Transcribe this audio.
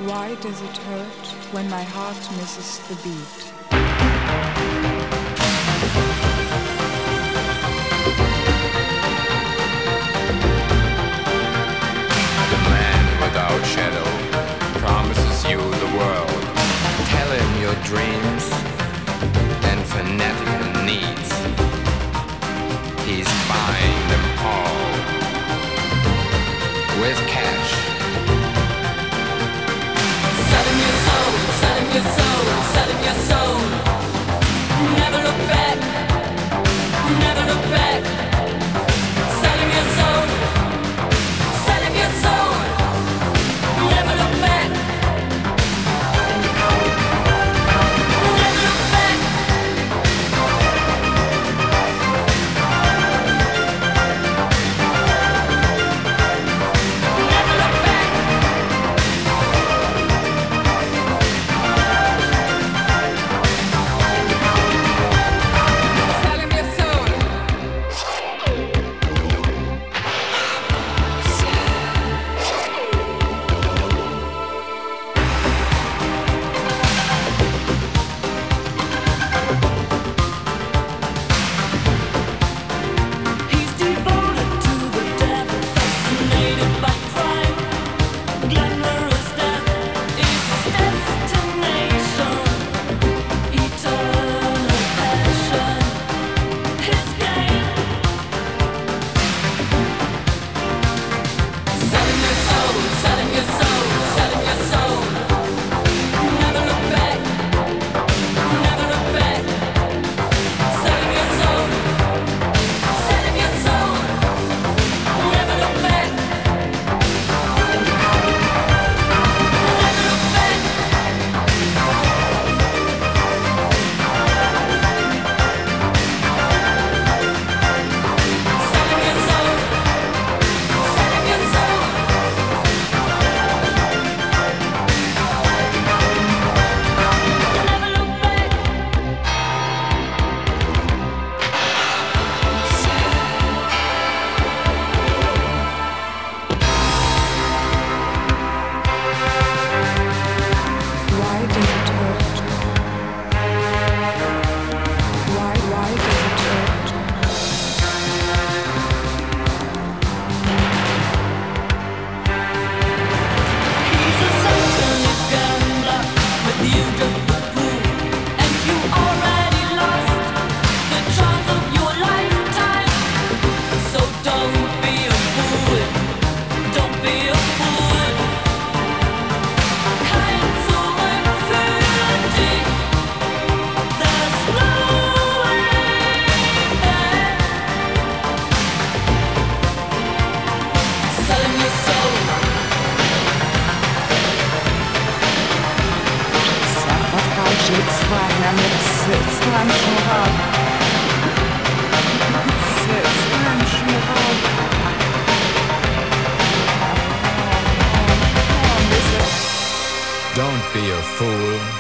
Why does it hurt when my heart misses the beat? The man without shadow promises you the world. Tell him your dreams and fanatical needs. He's buying them all with cash. Selling your soul, selling your soul, selling your soul. Never look back, never look back. Selling your soul, selling your soul. Never look back, never look back. Never look back. Selling your soul. He's devoted to the devil, fascinated by crime. Glamorous death is his destination. Eternal passion, his game. Selling your soul, selling your soul, selling your soul. Never look back, never look back. Selling your soul, selling your soul. Never look back, never look back. Selling your soul, selling your soul. Never look back. Why does it hurt? Why does it hurt? He's a satanic gambler with you just the pool, and you already lost the chance of your lifetime. So don't be a fool, don't be a fool. Kein Zurück für dich. There's no way back. Selling your soul. Don't be a fool.